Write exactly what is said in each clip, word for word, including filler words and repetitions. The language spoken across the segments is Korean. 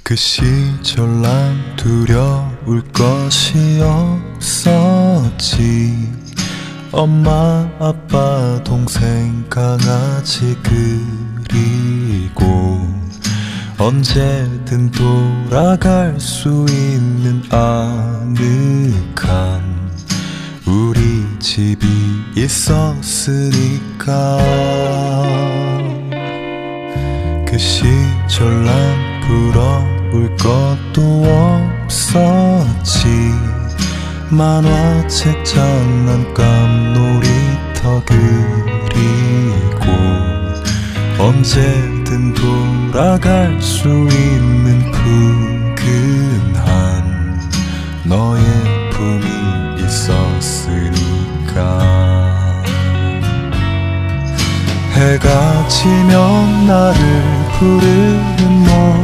그 시절 난 두려울 것이 없었지. 엄마, 아빠, 동생, 강아지 그리고 언제든 돌아갈 수 있는 아늑한 우리 집이 있었으니까. 그 시절 난 부러울 것도 없었지. 만화책, 장난감, 놀이터 그리고 언제든 돌아갈 수 있는 푸근한 너의 품이 있었으니까. 해가 지면 나를 부르는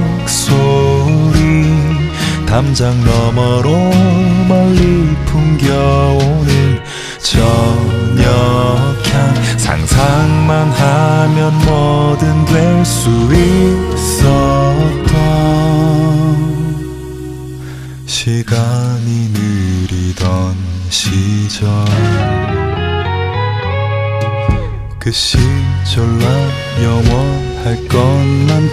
목소리, 담장 너머로 멀리 풍겨오는 저녁향, 상상만 하면 뭐든 될 수 있었던 시간이 느리던 시절. 그 시절 난 영원할 것만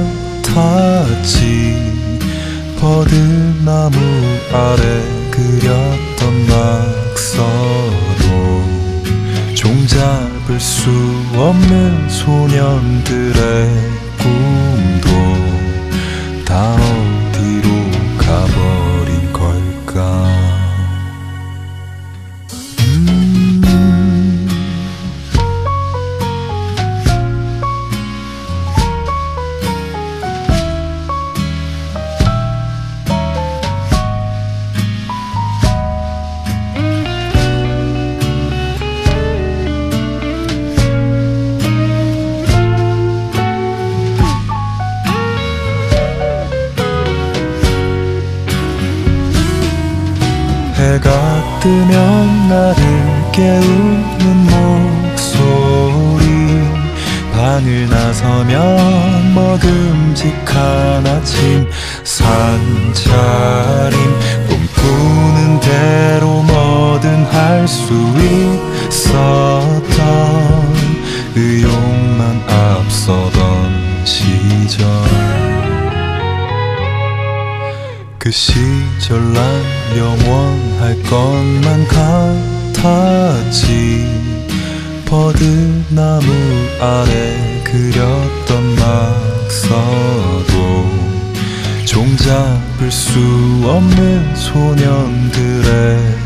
같았지. 버들나무 아래 그렸던 낙서도 종잡을 수 없는 소년들의 꿈도 다 어디로 가버린 걸까. 해가 뜨면 나를 깨우는 목소리, 방을 나서면 먹음직한 아침 산차림, 꿈꾸는 대로 뭐든 할 수 있었던 의욕만 앞서던 시절. 그 시절 난 영원할 것만 같았지. 버들나무 아래 그렸던 낙서도 종잡을 수 없는 소년들의